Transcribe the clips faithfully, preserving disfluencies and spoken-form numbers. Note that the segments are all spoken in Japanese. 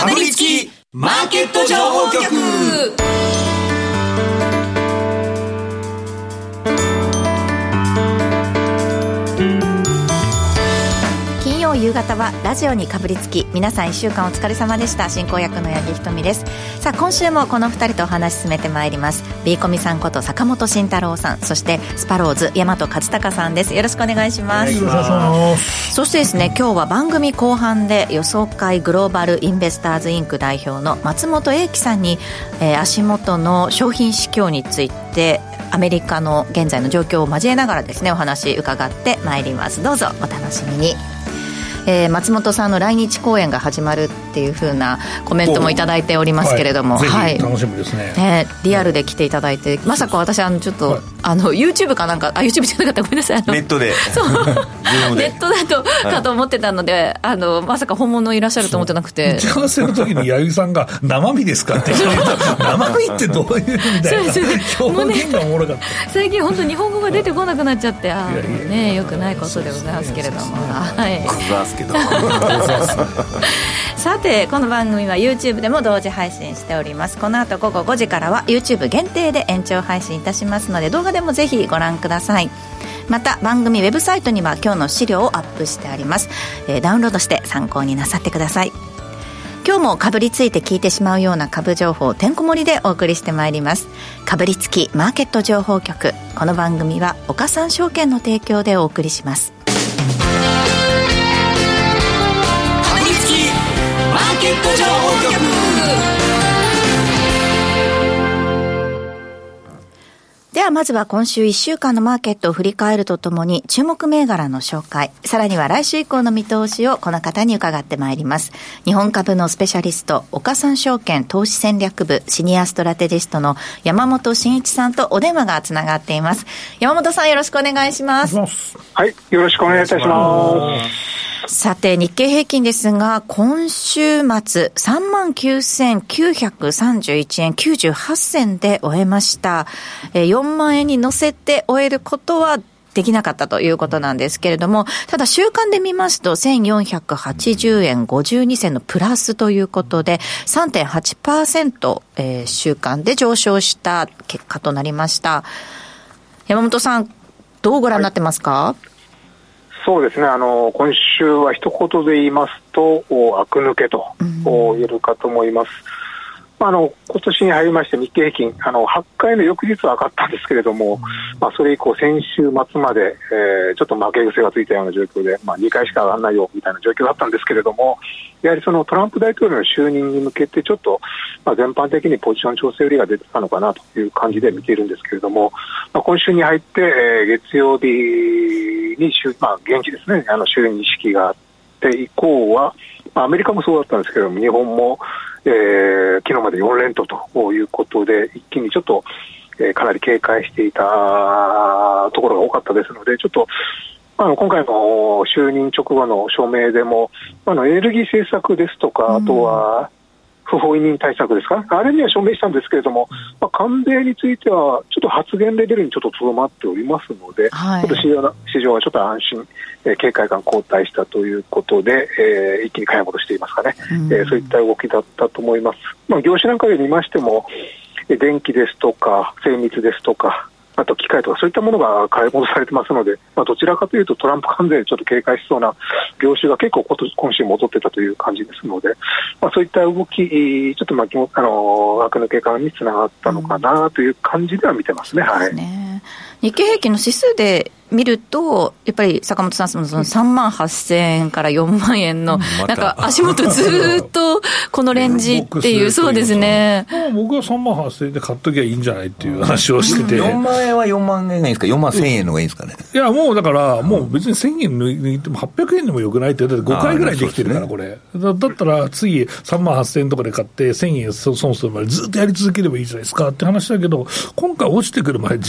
かぶりつきマーケット情報局。 金曜夕方はラジオにかぶりつき、皆さんいっしゅうかんお疲れ様でした。進行役の八木ひとみです。さあ今週もこのふたりとお話し進めてまいります。 B コミさんこと坂本慎太郎さん、そしてスパローズ大和勝孝さんです。よろしくお願いします。 よろしくお願いします。 そしてですね、今日は番組後半で予想会グローバルインベスターズインク代表の松本英樹さんに、えー、足元の商品市況についてアメリカの現在の状況を交えながらですね、お話伺ってまいります。どうぞお楽しみに。えー、松本さんの来日公演が始まるっていう風なコメントもいただいておりますけれども、 はい、ぜひ楽しみですね。 ね、リアルで来ていただいて、まさか私あのちょっと、はい、あの YouTube かなんか、あ YouTube じゃなかったごめんなさい、あのネットでそうネットだと、はい、かと思ってたので、あのまさか本物いらっしゃると思ってなくて、 打ち合わせの時に弥生さんが生身ですかって言った生身ってどういうみたいな表現がおもろかった。 最近本当日本語が出てこなくなっちゃって、あー、ね、よくないことでございますけれども、はい、 けどさてこの番組は YouTube でも同時配信しております。この後午後ごじからは YouTube 限定で延長配信いたしますので、動画でもぜひご覧ください。また番組ウェブサイトには今日の資料をアップしてあります。えー、ダウンロードして参考になさってください。今日もかぶりついて聞いてしまうような株情報をてんこ盛りでお送りしてまいります。かぶりつきマーケット情報局。この番組は岡三証券の提供でお送りします。 マーケット情報局。 ではまずは今週いっしゅうかんのマーケットを振り返るとともに注目銘柄の紹介、さらには来週以降の見通しをこの方に伺ってまいります。日本株のスペシャリスト、岡三証券投資戦略部シニアストラテジストの山本真一さんとお電話がつながっています。山本さん、よろしくお願いします。 はい、よろしくお願いいたします。 さて日経平均ですが、今週末 さんまんきゅうせんきゅうひゃくさんじゅういちえんきゅうじゅうはっせんで終えました。よんまんえんに乗せて終えることはできなかったということなんですけれども、ただ週間で見ますとせんよんひゃくはちじゅうえんごじゅうにせんのプラスということで さんてんはちパーセント、えー、週間で上昇した結果となりました。山本さん、どうご覧になってますか？はい、 そうですね、あの今週は一言で言いますと悪抜けと言えるかと思います。うん、あの今年に入りまして日経平均あのはちかいの翌日は上がったんですけれども、うん、まあ、それ以降先週末まで、えー、ちょっと負け癖がついたような状況で、まあ、にかいしか上がらないよみたいな状況だったんですけれども、やはりそのトランプ大統領の就任に向けてちょっと、まあ、全般的にポジション調整売りが出てたのかなという感じで見ているんですけれども、まあ、今週に入って、えー、月曜日に、まあ、現地ですね、あの就任式があって以降は、まあ、アメリカもそうだったんですけれども、日本も、えー、昨日までよん連投ということで一気にちょっと、えー、かなり警戒していたところが多かったですので、ちょっとあの今回の就任直後の署名でもあのエネルギー政策ですとか、あとは不法移民対策ですか、あれには署名したんですけれども、まあ、関税についてはちょっと発言レベルにちょっととどまっておりますので、はい、ちょっと市場、市場はちょっと安心、えー、警戒感後退したということで、えー、一気に買い戻していますかね、うん、えー、そういった動きだったと思います。まあ、業種なんかで見ましても電気ですとか精密ですとか、あと機械とかそういったものが買い戻されてますので、まあ、どちらかというとトランプ関税ちょっと警戒しそうな業種が結構今週戻ってたという感じですので、まあ、そういった動きちょっと巻きもあの悪抜け感につながったのかなという感じでは見てますね。うん、はい。 ね、日経平均の指数で見るとやっぱり坂本さんそのさんまんはっせんえんからよんまんえんのなんか足元ずっとこのレンジっていう、そうですね、 僕はさんまんはっせんえんで買っときゃいいんじゃないっていう話をしてて、 よんまんえんはよんまんえんがいいんですか、よんまんせんえんのがいいんですかね。 いやもうだからもう別にせんえん抜いてもはっぴゃくえんでもよくないって、だってごかいぐらいできてるからこれ だ, だったら次さんまんはっせんえんとかで買ってせんえん損するまでずっとやり続ければいいじゃないですかって話だけど、今回落ちてくるまで時間かか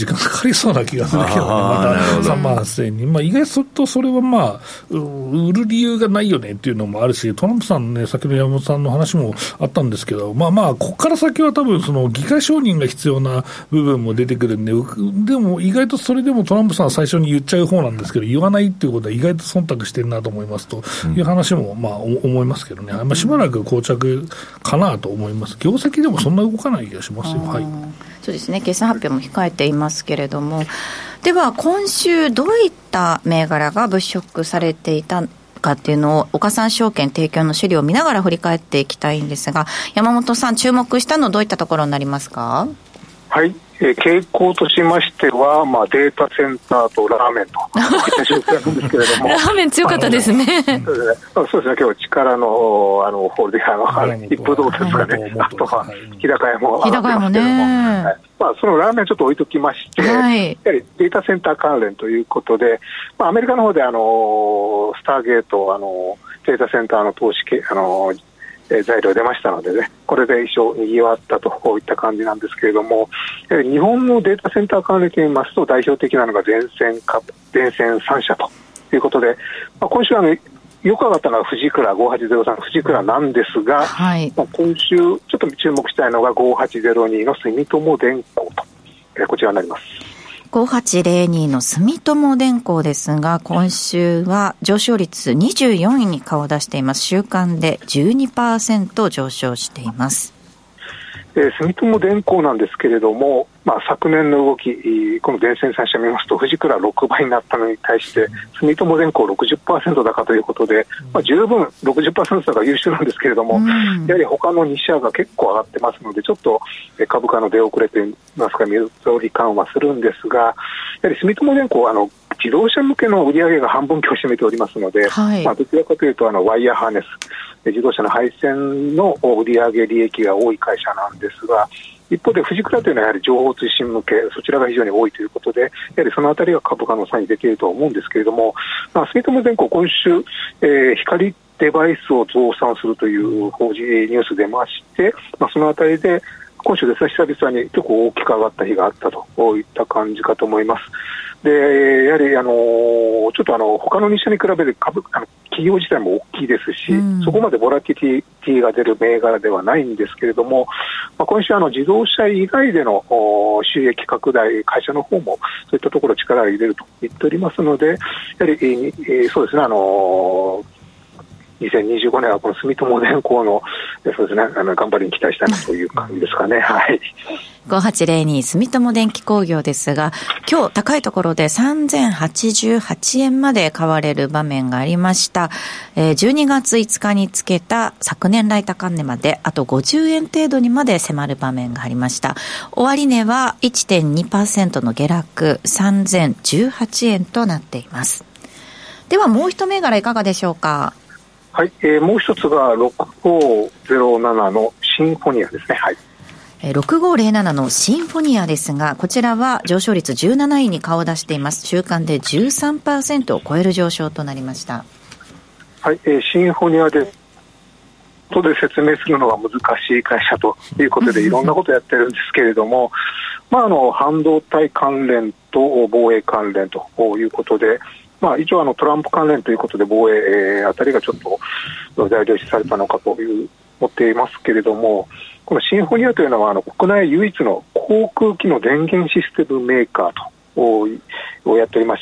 りそうな気がするけどね、またさんまんはっせんえんに、まあ、意外とそれは、まあ、売る理由がないよねっていうのもあるし、トランプさんね、先の山本さんの話もあったんですけど、まあまあ、ここから先は多分その議会承認が必要な部分も出てくるんで、でも意外とそれでもトランプさんは最初に言っちゃう方なんですけど、言わないっていうことは意外と忖度してるなと思いますという話もまあ思いますけどね、まあ、しばらく膠着かなと思います。業績でもそんな動かない気がしますよ。はい、 そうですね、決算発表も控えていますけれども、では今週どういった銘柄が物色されていたかっていうのを岡三証券提供の資料を見ながら振り返っていきたいんですが、山本さん注目したのどういったところになりますか？ はい、えー、傾向としましては、まあ、データセンターとラーメンといった状況なんですけれどもラーメン強かったですね。そうですね、 そうですね、今日力のあのホールであの一風堂ですかね、あとは日高屋も日高屋もね、 はい、まあ、そのラーメンちょっと置いときまして、はい、やはりデータセンター関連ということで、まあ、アメリカの方であのスターゲートあのデータセンターの投資あのえー、材料出ましたのでね、これで一生にぎわったとこういった感じなんですけれども、えー、日本のデータセンター関連といいますと代表的なのが電線か電線さん社ということで、まあ、今週は、ね、よく上がったのは富士倉ごはちゼロさん富士倉なんですが、はい、まあ、今週ちょっと注目したいのがごはちゼロにの住友電工と、えー、こちらになります。 ごはちゼロにの住友電工ですが、今週は上昇率にじゅうよんいに顔を出しています。週間で じゅうにパーセント 上昇しています。 えー、住友電工なんですけれども、まあ、昨年の動き、この電線さん社見ますと富士倉ろくばいになったのに対して住友電工 ろくじゅっパーセント 高ということで、まあ、十分 ろくじゅっパーセント 高優秀なんですけれども、うん、やはり他のに社が結構上がってますので、ちょっと株価の出遅れといいますか水通り緩和するんですが、やはり住友電工はあの自動車向けの売り上げが半分強を占めておりますので、はい、まあ、どちらかというとあのワイヤーハーネス自動車の配線の売上利益が多い会社なんですが、一方で富士倉というのはやはり情報通信向け、そちらが非常に多いということで、やはりそのあたりが株価の差に出ていると思うんですけれども、まあ、住友電工今週、えー、光デバイスを増産するという報じニュース出まして、まあ、そのあたりで今週ですね、久々に結構大きく上がった日があったといった感じかと思います。で、やはりあのちょっとあの他のに社に比べて株あの企業自体も大きいですし、うん、そこまでボラティティが出る銘柄ではないんですけれども、まあ、今週あの自動車以外での収益拡大、会社の方もそういったところ力を入れると言っておりますので、やはり、えー、そうですね、あのにせんにじゅうごねんはこの住友電工のそうですね、あの頑張りに期待したいなという感じですかね。はい。 ごはちゼロに住友電機工業ですが、今日高いところでさんぜんはちじゅうはちえんまで買われる場面がありました。じゅうにがついつかにつけた昨年来高値まであとごじゅうえん程度にまで迫る場面がありました。終値は いってんにパーセント の下落、さんぜんじゅうはちえんとなっています。ではもう一銘柄いかがでしょうか？ はい、えー、もう一つがろくごゼロななのシンフォニアですね。はい。 ろくごゼロななのシンフォニアですが、こちらは上昇率じゅうなないに顔を出しています。週間で じゅうさんパーセント を超える上昇となりました。 はい、えー、シンフォニアで後で説明するのが難しい会社ということでいろんなことやってるんですけれどもまあ、あの半導体関連と防衛関連ということで、まあ、一応あのトランプ関連ということで防衛、えー、あたりがちょっと材料視されたのかという思っていますけれども、このシンフォニアというのはあの国内唯一の航空機の電源システムメーカーとをやっておりまして、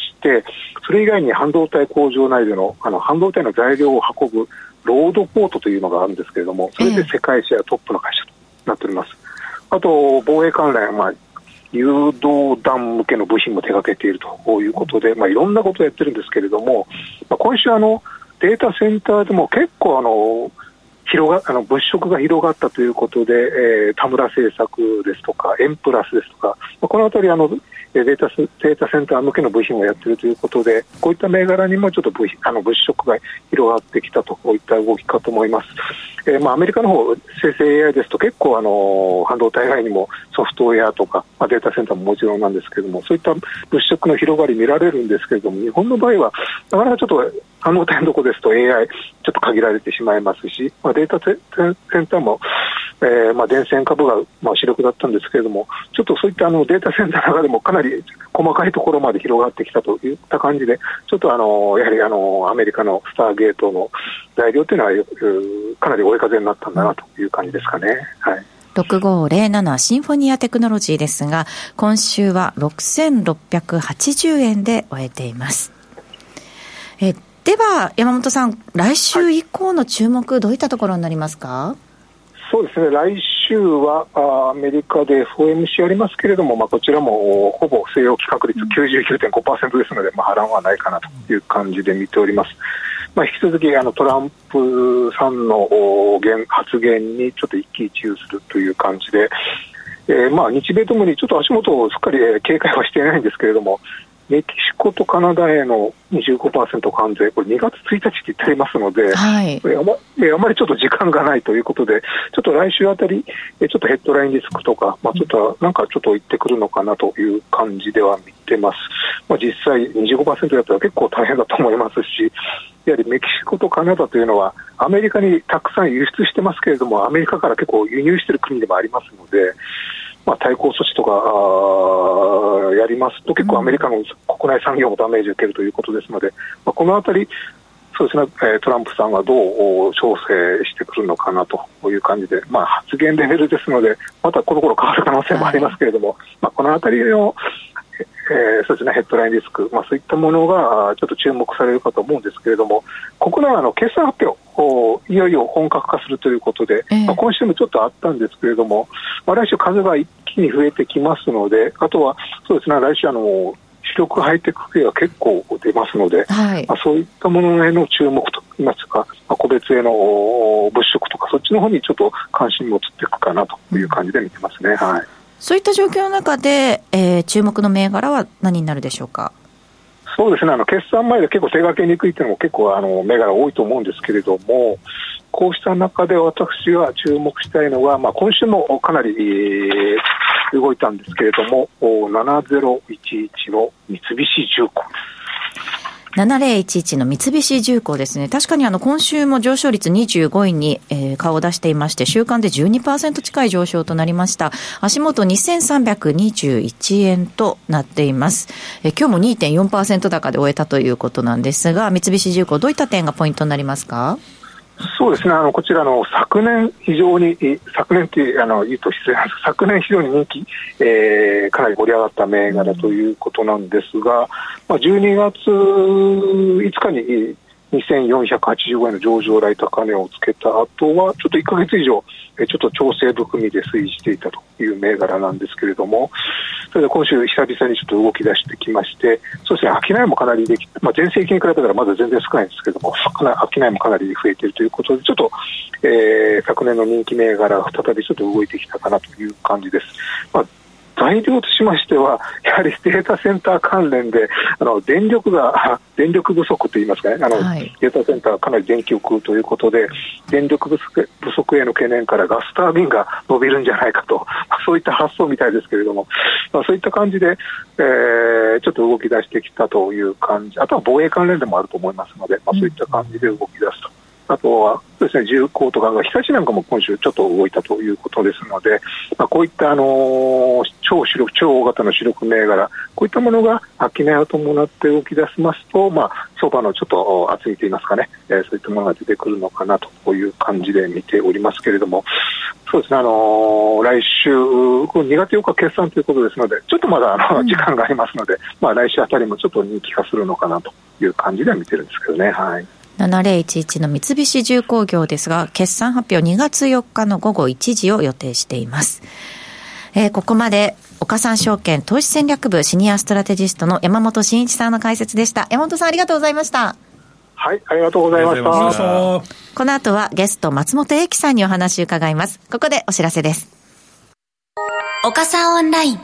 それ以外に半導体工場内での、あの半導体の材料を運ぶロードポートというのがあるんですけれども、それで世界シェアトップの会社となっております。あと防衛関連、まあ誘導弾向けの部品も手掛けているということで、まあ、いろんなことをやってるんですけれども、まあ、今週あのデータセンターでも結構あの広があの物色が広がったということで、えー、田村製作ですとかエンプラスですとか、まあ、このあたりあのデータ、データセンター向けの部品をやっているということで、こういった銘柄にもちょっと部品あの物色が広がってきたといった動きかと思います。えーまあ、アメリカの方生成 エーアイ ですと結構あの半導体以外にもソフトウェアとか、まあ、データセンターももちろんなんですけれども、そういった物色の広がり見られるんですけれども、日本の場合はなかなかちょっと半導体のとこですと エーアイ ちょっと限られてしまいますし、まあ、データセンターもえーまあ、電線株が、まあ、主力だったんですけれども、ちょっとそういったあのデータセンターの中でもかなり細かいところまで広がってきたといった感じで、ちょっとあのやはりあのアメリカのスターゲートの材料というのはかなり追い風になったんだなという感じですかね。はい、 ろくごーぜろななシンフォニアテクノロジーですが、今週はろくせんろっぴゃくはちじゅうえんで終えています。えでは山本さん、来週以降の注目、どういったところになりますか？ そうですね、来週はアメリカで エフオーエムシー ありますけれども、まあ、こちらもほぼ据え置き確率 きゅうじゅうきゅうてんごパーセント ですので、まあ、波乱はないかなという感じで見ております。まあ、引き続きあのトランプさんの発言にちょっと一喜一憂するという感じで、えー、まあ日米ともにちょっと足元をすっかり警戒はしていないんですけれども、メキシコとカナダへの にじゅうごパーセント 関税、これにがつついたちって言ってありますので、はい、あまあまりちょっと時間がないということで、ちょっと来週あたり、ちょっとヘッドラインリスクとか、まあ、ちょっとなんかちょっと言ってくるのかなという感じでは見てます。まあ、実際 にじゅうごパーセント だったら結構大変だと思いますし、やはりメキシコとカナダというのはアメリカにたくさん輸出してますけれども、アメリカから結構輸入している国でもありますので、まあ、対抗措置とかやりますと結構アメリカの国内産業もダメージを受けるということですので、まあ、このあたりそうですね、トランプさんがどう調整してくるのかなという感じで、まあ、発言レベルですのでまたこの頃変わる可能性もありますけれども、はい、まあ、このあたりのえーそうですね、ヘッドラインリスク、まあ、そういったものがちょっと注目されるかと思うんですけれども、国内はあの決算発表いよいよ本格化するということで、えーまあ、今週もちょっとあったんですけれども、まあ、来週数が一気に増えてきますので、あとはそうですね、来週あの主力ハイテク系が結構出ますので、はい、まあ、そういったものへの注目といいますか、まあ、個別への物色とかそっちの方にちょっと関心も移っていくかなという感じで見てますね。うん、はい、 そういった状況の中で、えー、注目の銘柄は何になるでしょうか？ そうですね、あの決算前で結構手がけにくいというのも結構あの銘柄多いと思うんですけれども、こうした中で私が注目したいのは、まあ、今週もかなり、えー、動いたんですけれども、ななぜろいちいちの三菱重工です。 ななぜろいちいちの三菱重工ですね。確かにあの今週も上昇率にじゅうごいに、えー、顔を出していまして、週間で じゅうにパーセント 近い上昇となりました。足元にせんさんびゃくにじゅういちえんとなっています。えー、今日も にてんよんパーセント 高で終えたということなんですが、三菱重工どういった点がポイントになりますか？ そうですね、あのこちらの昨年非常に昨年というあの言うと失礼なんですが、昨年非常に人気、えー、かなり盛り上がった銘柄ということなんですが、まあ、じゅうにがついつかににせんよんひゃくはちじゅうごえんの上場来高値をつけた後はちょっといっかげつ以上ちょっと調整含みで推移していたという銘柄なんですけれども、それで今週久々にちょっと動き出してきまして、そうですね、商いもかなりできて、まあ、前世紀に比べたらまだ全然少ないんですけれども、商いもかなり増えているということで、ちょっと、えー、昨年の人気銘柄が再びちょっと動いてきたかなという感じです。まあ材料としましては、やはりデータセンター関連で、あの電力が、電力不足といいますかね、あの、はい、データセンターかなり電気を食うということで、電力不足、不足への懸念からガスタービンが伸びるんじゃないかと、そういった発想みたいですけれども、まあ、そういった感じで、えー、ちょっと動き出してきたという感じ、あとは防衛関連でもあると思いますので、まあ、そういった感じで動き出すと。あとはそうですね、重工とかが日立なんかも今週ちょっと動いたということですので、まあ、こういったあのー、超主力超大型の主力銘柄、こういったものが商いを伴って動き出しますと、まあ、相場のちょっと厚みといいますかね、えー、そういったものが出てくるのかなという感じで見ておりますけれども、そうですね、あのー、来週にがつよっか決算ということですので、ちょっとまだあの、うん、時間がありますので、まあ、来週あたりもちょっと人気化するのかなという感じでは見てるんですけどね。はい。 ななぜろいちいちの三菱重工業ですが、決算発表にがつよっかのごごいちじを予定しています。えー、ここまで岡三証券投資戦略部シニアストラテジストの山本慎一さんの解説でした。山本さん、ありがとうございました。 はい、ありがとうございました。 この後はゲスト松本英樹さんにお話を伺います。ここでお知らせです。 岡三オンライン。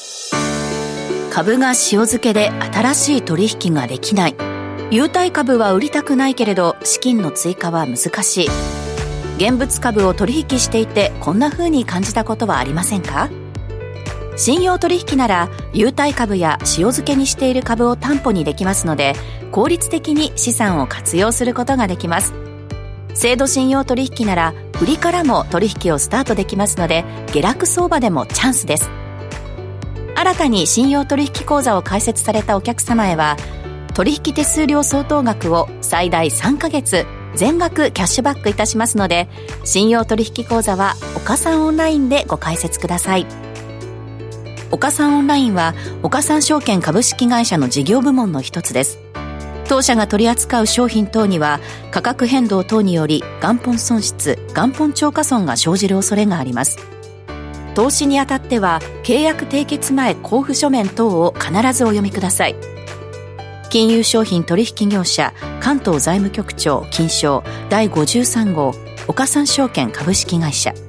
株が塩漬けで新しい取引ができない。優待株は売りたくないけれど資金の追加は難しい。現物株を取引していてこんな風に感じたことはありませんか？信用取引なら優待株や塩漬けにしている株を担保にできますので、効率的に資産を活用することができます。制度信用取引なら売りからも取引をスタートできますので、下落相場でもチャンスです。新たに信用取引口座を開設されたお客様へは、取引手数料相当額を最大さんかげつ全額キャッシュバックいたしますので、信用取引口座は岡三オンラインでご開設ください。岡三オンラインは岡三証券株式会社の事業部門の一つです。当社が取り扱う商品等には価格変動等により元本損失、元本超過損が生じる恐れがあります。投資にあたっては契約締結前交付書面等を必ずお読みください。金融商品取引業者関東財務局長金商だいごじゅうさん号岡三証券株式会社。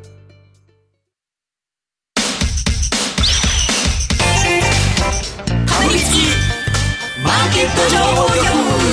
かぶりつきマーケット情報局。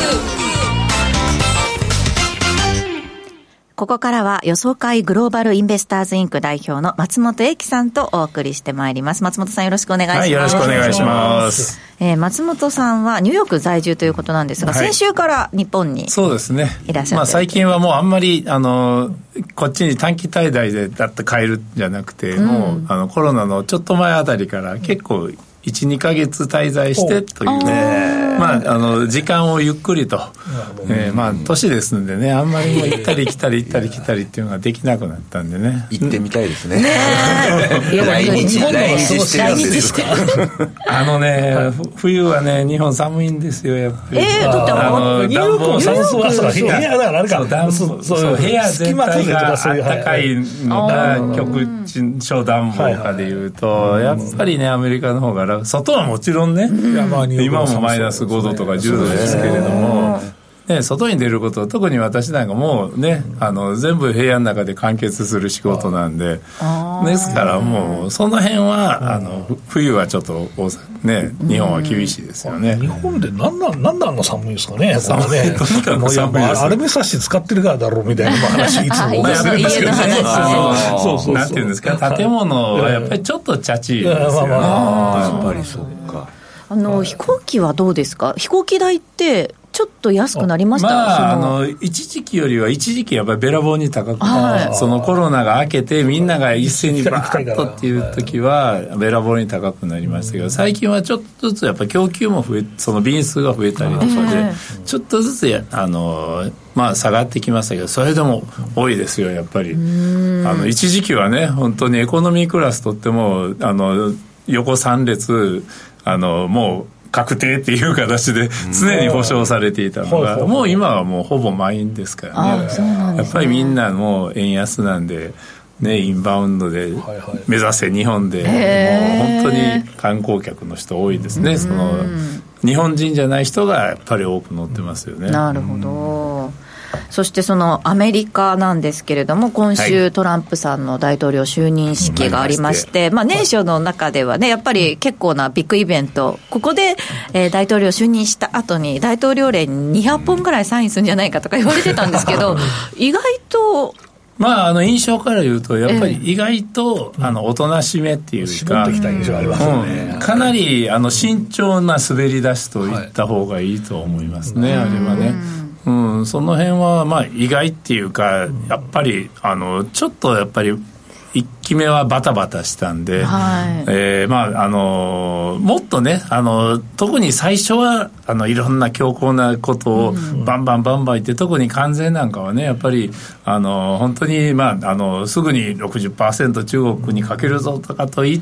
ここからは予想会グローバルインベスターズインク代表の松本英樹さんとお送りしてまいります。松本さん、よろしくお願いします。はい、 よろしくお願いします。 えー、松本さんはニューヨーク在住ということなんですが、はい、先週から日本にいらっしゃる。そうですね。 まあ、最近はもうあんまりあのこっちに短期滞在でだって帰るんじゃなくて、うん、もうあのコロナのちょっと前あたりから結構いち、にかげつ滞在してという、ね、まあ、あの時間をゆっくりと、えー、まあ年ですんでね、あんまりもう行ったり来たり行ったり来たりっていうのができなくなったんでね、 行ってみたいですね。 来日来日してるんですか。あのね、冬はね日本寒いんですよ、やっぱり。 えー、だってあのニューヨークも寒そうだから部屋だからあれか、 そうそう部屋全体があったかいのが極小暖房下でいうと、やっぱりねアメリカの方が外はもちろんね、うん、今もマイナスごどとかじゅうどですけれども、ね、外に出ること、特に私なんかもうね、あの全部部屋の中で完結する仕事なんで、ですからもうその辺はあの冬はちょっとね、日本は厳しいですよね。 日本で何なん何なんの寒いんですかね。 寒い、 ね、 とにかく寒いです。 アルミサッシ使ってるからだろうみたいな話いつもするんですけどね。そうそう、なんていうんですか、建物はやっぱりちょっとチャチいですよね。 やっぱりそうか。 あの飛行機はどうですか。飛行機代ってちょっと安くなりました。 まあ、あの一時期よりは一時期やっぱりべらぼうに高くて、はい、そのコロナが明けてみんなが一斉にバーッとっていう時はべらぼうに高くなりましたけど、最近はちょっとずつやっぱり供給も増え、その便数が増えたりとかで、えー、ちょっとずつやあのまあ下がってきましたけど、それでも多いですよやっぱり。あの一時期はね本当にエコノミークラスとってもあの横さん列あのもう確定っていう形で常に保証されていたのが、うん、もう今はもうほぼ満員ですからね。ね、やっぱりみんなもう円安なんで、ね、インバウンドで目指せ日本で、もう本当に観光客の人多いですね。その日本人じゃない人がやっぱり多く乗ってますよね。 なるほど。そしてそのアメリカなんですけれども、今週トランプさんの大統領就任式がありまして、はい、まあ、年初の中ではねやっぱり結構なビッグイベント、ここで、えー、大統領就任した後に大統領令ににひゃっぽんぐらいサインするんじゃないかとか言われてたんですけど意外とまあ、あの印象から言うとやっぱり意外と、えー、あのおとなしめっていうか、 絞ってきた印象ありますよね、 うん、かなりあの慎重な滑り出しと言った方がいいと思いますね、はい、あれはね、うん、その辺はまあ意外っていうか、やっぱりあのちょっとやっぱりいっきめはバタバタしたんで、はい、えーまあ、あのもっとねあの特に最初はあのいろんな強硬なことをバンバンバンバン言って、特に関税なんかはねやっぱりあの本当に、まあ、あのすぐに ろくじゅっパーセント 中国にかけるぞとかと言って、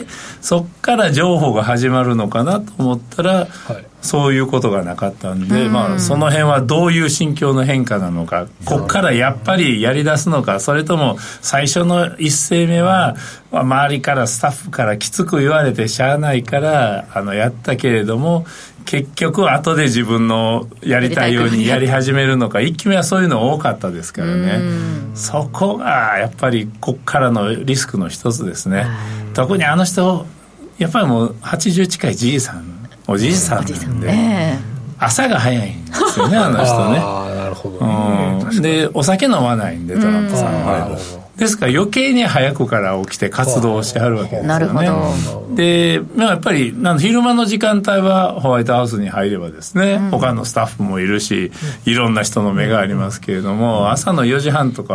そっから譲歩が始まるのかなと思ったら、はい、そういうことがなかったんで、まあ、その辺はどういう心境の変化なのか、こっからやっぱりやり出すのか、それとも最初の一声目は、まあ、周りからスタッフからきつく言われてしゃあないからあのやったけれども、結局後で自分のやりたいようにやり始めるのか、一期目はそういうの多かったですからね。そこがやっぱりこっからのリスクの一つですね。特にあの人やっぱりもうはちじゅう近いじいさん、おじいさんなんで、ね、朝が早いんですよねあの人ね。 ああ、なるほどね、 うん、でお酒飲まないんでトランプさんは、ですから余計に早くから起きて活動をしてはるわけですよね。 なるほど。 で、まあ、やっぱりなん昼間の時間帯はホワイトハウスに入ればですね、うん、他のスタッフもいるし、いろんな人の目がありますけれども、朝のよじはんとか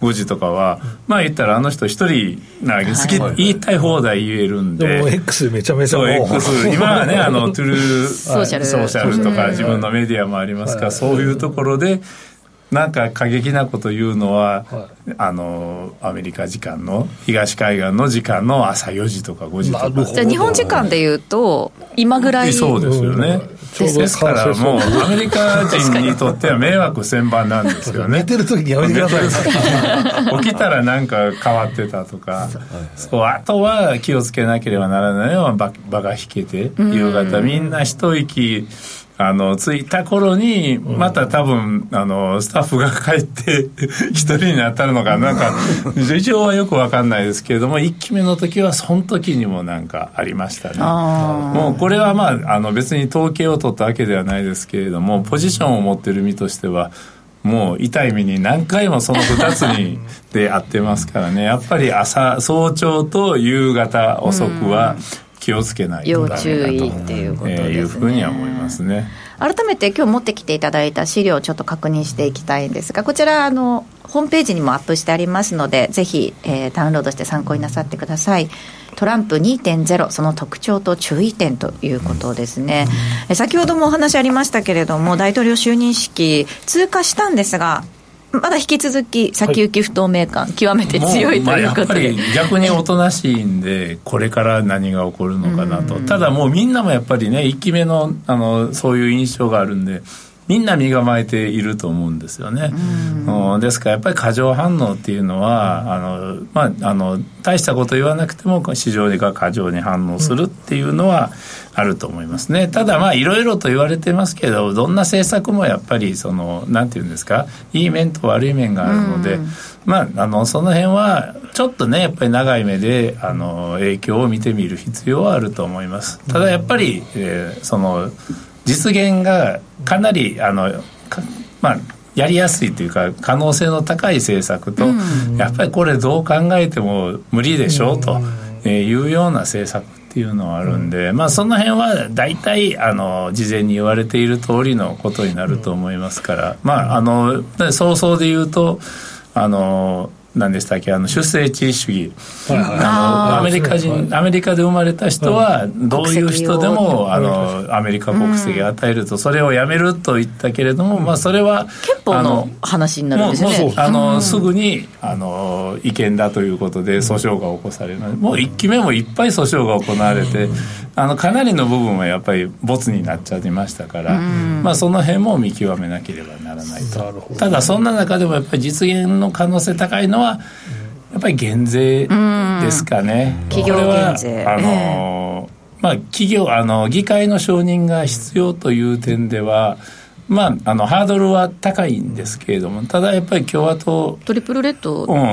ごじとかは、まあ言ったらあの人一人な好き、はい、言いたい放題言えるんで、 でも X めちゃめちゃもう X 今はねあのトゥルーソーシャル、ソーシャルとか自分のメディアもありますから、はい、そういうところでなんか過激なこと言うのは、はい、あのアメリカ時間の東海岸の時間の朝よじとかごじとか、 じゃあ日本時間でいうと今ぐらいそうですよね、うん、ですからもうアメリカ人にとっては迷惑千番なんですよね寝てる時にやめてください起きたらなんか変わってたとかそう、あとは気をつけなければならないのは場が引けて夕方みんな一息あの着いた頃にまた多分あのスタッフが帰って一人になったのかなんか事情はよく分かんないですけれどもいっきめの時はその時にもなんかありましたね。もうこれはまあ、あの別に統計を取ったわけではないですけれどもポジションを持ってる身としてはもう痛い目に何回もそのふたつにで会ってますからねやっぱり朝早朝と夕方遅くは気をつけないとダメだと要注意っていうことですね、えー、いうふうには思いますね。 改めて今日持ってきていただいた資料をちょっと確認していきたいんですがこちらあのホームページにもアップしてありますのでぜひ、えー、ダウンロードして参考になさってください。トランプ にてんゼロ その特徴と注意点ということですね、うん、先ほどもお話ありましたけれども大統領就任式通過したんですがまだ引き続き先行き不透明感、はい、極めて強いということで、まあ、やっぱり逆におとなしいんでこれから何が起こるのかなとただもうみんなもやっぱりねいっきめ の, あのそういう印象があるんでみんな身構えていると思うんですよね、うん、ですからやっぱり過剰反応っていうのはあの、まあ、あの大したこと言わなくても市場が過剰に反応するっていうのはあると思いますね。ただまあいろいろと言われてますけどどんな政策もやっぱりそのなんていうんですかいい面と悪い面があるので、まあ、あのその辺はちょっとねやっぱり長い目であの影響を見てみる必要はあると思います。ただやっぱり、えー、その実現がかなりあのまあやりやすいというか可能性の高い政策と、うん、やっぱりこれどう考えても無理でしょうというような政策っていうのはあるんで、まあ、その辺は大体あの事前に言われている通りのことになると思いますから、まあ、あの早々で言うとあの何でしたっけあの出生地主義、はいはい、あのアメリカ人、はい、アメリカで生まれた人はどういう人でもあのアメリカ国籍を与えるとそれをやめると言ったけれども、まあ、それは憲法の話になるんですね。 もうあのすぐにあの違憲だということで訴訟が起こされるもういっきめもいっぱい訴訟が行われてあのかなりの部分はやっぱりボツになっちゃいましたから、まあ、その辺も見極めなければならないと。ただそんな中でもやっぱり実現の可能性高いのはやっぱり減税ですかね。 企業減税あの、えーまあ、企業あの議会の承認が必要という点ではまあ、あのハードルは高いんですけれどもただやっぱり共和党トリプルレッド、 うん、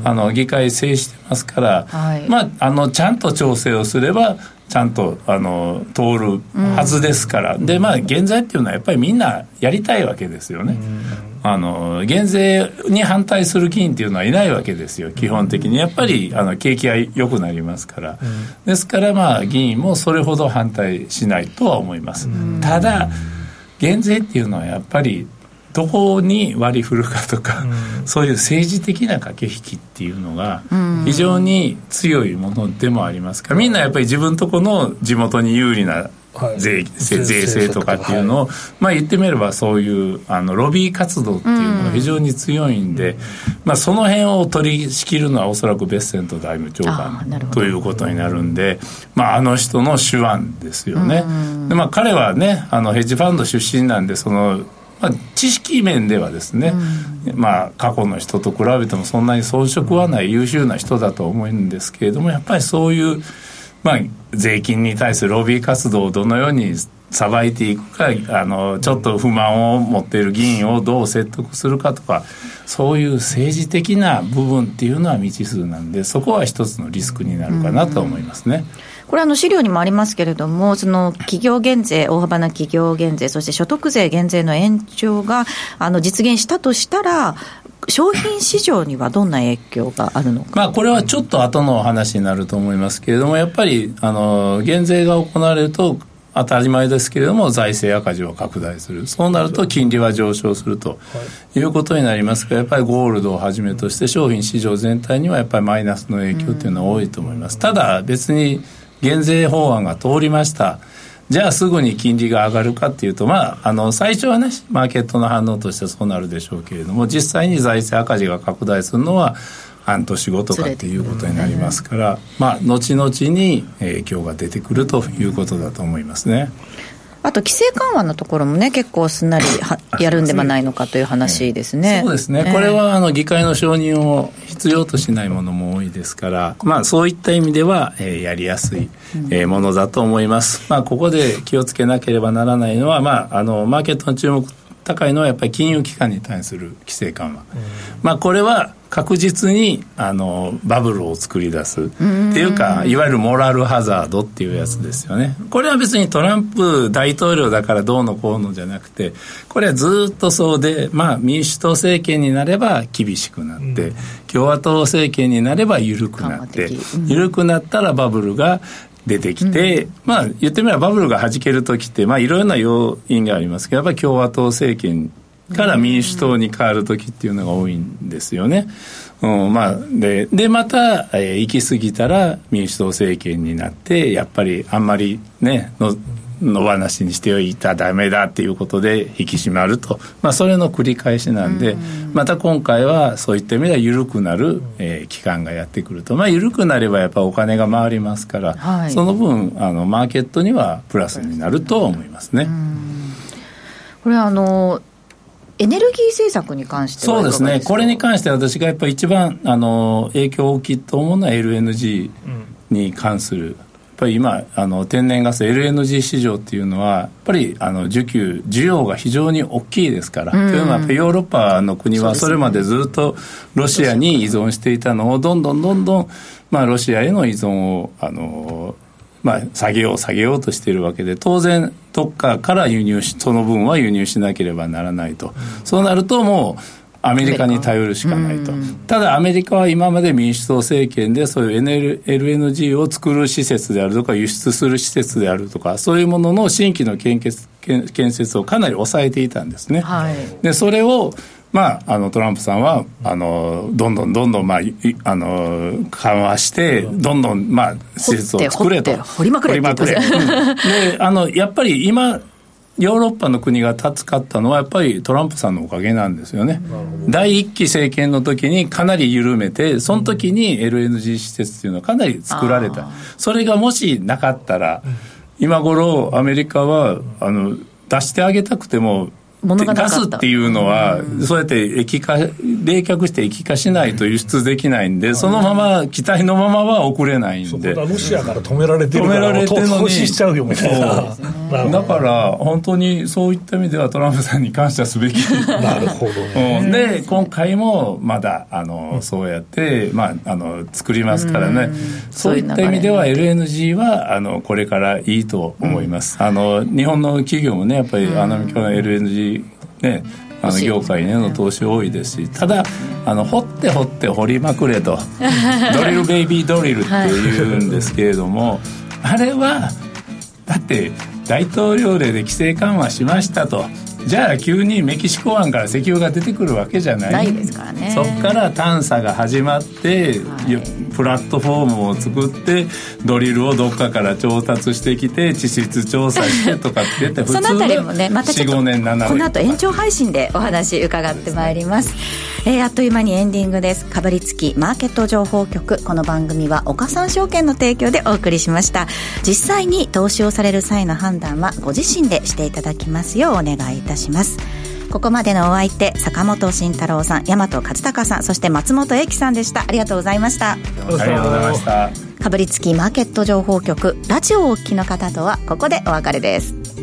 あの議会制してますから、はいまあ、あのちゃんと調整をすればちゃんとあの通るはずですから、うん、でまあ減税っていうのはやっぱりみんなやりたいわけですよね、うん、あの減税に反対する議員っていうのはいないわけですよ基本的にやっぱりあの景気が良くなりますから、うん、ですからまあ議員もそれほど反対しないとは思います、うん、ただ減税っていうのはやっぱりどこに割り振るかとか、うん、そういう政治的な駆け引きっていうのが非常に強いものでもありますから、みんなやっぱり自分とこの地元に有利な税、はい、税制とかっていうのを、はいまあ、言ってみればそういうあのロビー活動っていうのが非常に強いんで、うんまあ、その辺を取り仕切るのはおそらくベッセント財務長官ということになるんで、まあ、あの人の手腕ですよね、で、まあ、彼はねあのヘッジファンド出身なんでそのまあ、知識面ではですね、うんまあ、過去の人と比べてもそんなに遜色はない優秀な人だと思うんですけれどもやっぱりそういう、まあ、税金に対するロビー活動をどのようにさばいていくかあのちょっと不満を持っている議員をどう説得するかとかそういう政治的な部分っていうのは未知数なんでそこは一つのリスクになるかなと思いますね、うんこれあの資料にもありますけれどもその企業減税大幅な企業減税そして所得税減税の延長があの実現したとしたら商品市場にはどんな影響があるのか、 まあ、これはちょっと後の話になると思いますけれどもやっぱりあの減税が行われると当たり前ですけれども財政赤字を拡大する。そうなると金利は上昇するということになりますが、やっぱりゴールドをはじめとして商品市場全体にはやっぱりマイナスの影響というのは多いと思います。ただ別に減税法案が通りました、じゃあすぐに金利が上がるかっていうと、まあ、あの最初はねマーケットの反応としてそうなるでしょうけれども、実際に財政赤字が拡大するのは半年後とかっていうことになりますから、まあ、後々に影響が出てくるということだと思いますね。 あと規制緩和のところもね結構すんなりやるんではないのかという話ですね。 そうですね、これはあの議会の承認を必要としないものも多いですから、まあ、そういった意味では、えー、やりやすい、えー、ものだと思います。まあ、ここで気をつけなければならないのは、まあ、あのマーケットの注目高いのはやっぱり金融機関に対する規制緩和、まあ、これは確実にあのバブルを作り出すっていうか、いわゆるモラルハザードっていうやつですよね。これは別にトランプ大統領だからどうのこうのじゃなくて、これはずっとそうで、まあ、民主党政権になれば厳しくなって、共和党政権になれば緩くなって、緩くなったらバブルが出てきて、うん、まあ言ってみればバブルが弾けるときって、まあいろいろな要因がありますけど、やっぱり共和党政権から民主党に変わるときっていうのが多いんですよね。うん、まあででまた、えー、行き過ぎたら民主党政権になって、やっぱりあんまりねの野放しにしておいたらダメだっていうことで引き締まると、まあ、それの繰り返しなんで、また今回はそういった意味では緩くなる、えー、期間がやってくると、まあ、緩くなればやっぱお金が回りますから、はい、その分あのマーケットにはプラスになると思いますね。 これはあのエネルギー政策に関してはそうですね、これに関しては私がやっぱり一番あの影響大きいと思うのは エルエヌジー に関する、やっぱり今あの天然ガス エルエヌジー 市場っていうのはやっぱりあの需給需要が非常に大きいですから、うん、というのはやっぱりヨーロッパの国はそれまでずっとロシアに依存していたのをどんどんどんどん、まあ、ロシアへの依存をあのまあ、下げよう下げようとしているわけで、当然どっかから輸入しその分は輸入しなければならないと、うん、そうなるともうアメリカに頼るしかないと、うん、ただアメリカは今まで民主党政権でそういう エルエヌジー を作る施設であるとか輸出する施設であるとか、そういうものの新規の建設、建設をかなり抑えていたんですね、はい、でそれをまあ、あのトランプさんはあのどんどんどんどん、まあ、あの緩和してどんどん、まあ、施設を作れと掘りまくれって言ってます、 うん、であのやっぱり今ヨーロッパの国が助かったのはやっぱりトランプさんのおかげなんですよね。第一期政権の時にかなり緩めて、その時に エルエヌジー 施設っていうのはかなり作られた。それがもしなかったら今頃アメリカはあの出してあげたくてもガスっていうのはそうやって液化冷却して液化しないと輸出できないんで、そのまま期待のままは送れないんで、 そこがロシアから止められてるから投資しちゃうよみたいな。 だから本当にそういった意味ではトランプさんに感謝すべきなるほどね、 うん、で今回もまだあの、うん、そうやって、まあ、あの作りますからね、うん、そういった意味では エルエヌジー はあのこれからいいと思います、うん、あの日本の企業もねやっぱりアメリカの エルエヌジーね、あの業界への投資多いですし、ただあの掘って掘って掘りまくれとドリルベイビードリルっていうんですけれども、はい、あれはだって大統領令で規制緩和しましたと、じゃあ急にメキシコ湾から石油が出てくるわけじゃない、 ないですからね。 そこから探査が始まって、はい、プラットフォームを作ってドリルをどっかから調達してきて地質調査してとかって言って普通はそのあたりもねまたちょっとよん、ごねんななねんこの後延長配信でお話伺ってまいります、えー、あっという間にエンディングです。かぶりつきマーケット情報局、この番組は岡三証券の提供でお送りしました。実際に投資をされる際の判断はご自身でしていただきますようお願いいたします。ここまでのお相手、坂本慎太郎さん、大和勝孝さん、そして松本英樹さんでした。ありがとうございました。 ありがとうございました。 かぶりつきマーケット情報局、ラジオをお聞きの方とはここでお別れです。